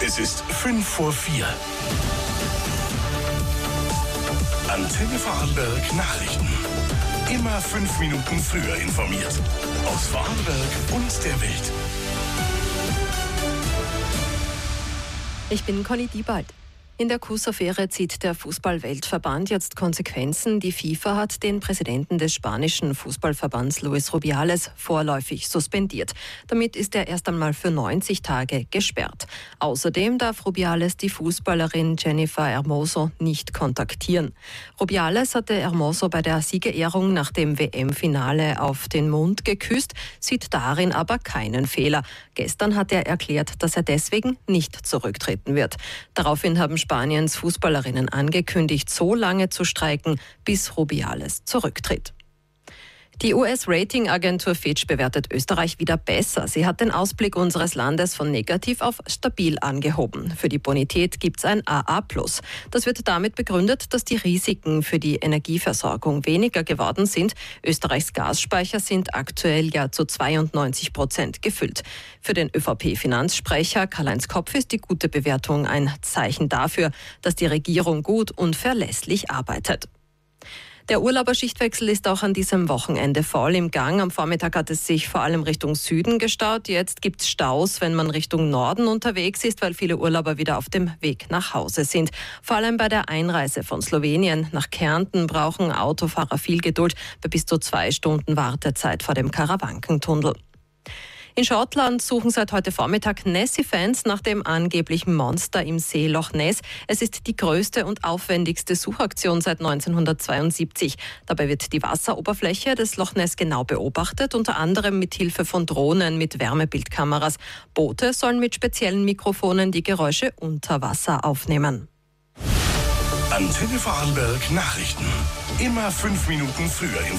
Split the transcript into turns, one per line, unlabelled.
Es ist 5:04. Antenne Vorarlberg Nachrichten. Immer 5 Minuten früher informiert. Aus Vorarlberg und der Welt.
Ich bin Conny Diebald. In der Kusaffäre zieht der Fußball-Weltverband jetzt Konsequenzen. Die FIFA hat den Präsidenten des spanischen Fußballverbands Luis Rubiales vorläufig suspendiert. Damit ist er erst einmal für 90 Tage gesperrt. Außerdem darf Rubiales die Fußballerin Jennifer Hermoso nicht kontaktieren. Rubiales hatte Hermoso bei der Siegerehrung nach dem WM-Finale auf den Mund geküsst, sieht darin aber keinen Fehler. Gestern hat er erklärt, dass er deswegen nicht zurücktreten wird. Daraufhin haben Spaniens Fußballerinnen angekündigt, so lange zu streiken, bis Rubiales zurücktritt. Die US-Rating-Agentur Fitch bewertet Österreich wieder besser. Sie hat den Ausblick unseres Landes von negativ auf stabil angehoben. Für die Bonität gibt es ein AA+. Das wird damit begründet, dass die Risiken für die Energieversorgung weniger geworden sind. Österreichs Gasspeicher sind aktuell ja zu 92% gefüllt. Für den ÖVP-Finanzsprecher Karl-Heinz Kopf ist die gute Bewertung ein Zeichen dafür, dass die Regierung gut und verlässlich arbeitet. Der Urlauberschichtwechsel ist auch an diesem Wochenende voll im Gang. Am Vormittag hat es sich vor allem Richtung Süden gestaut. Jetzt gibt es Staus, wenn man Richtung Norden unterwegs ist, weil viele Urlauber wieder auf dem Weg nach Hause sind. Vor allem bei der Einreise von Slowenien nach Kärnten brauchen Autofahrer viel Geduld bei bis zu 2 Stunden Wartezeit vor dem Karawankentunnel. In Schottland suchen seit heute Vormittag Nessie-Fans nach dem angeblichen Monster im See Loch Ness. Es ist die größte und aufwendigste Suchaktion seit 1972. Dabei wird die Wasseroberfläche des Loch Ness genau beobachtet, unter anderem mit Hilfe von Drohnen mit Wärmebildkameras. Boote sollen mit speziellen Mikrofonen die Geräusche unter Wasser aufnehmen.
Antenne Vorarlberg Nachrichten. Immer 5 Minuten früher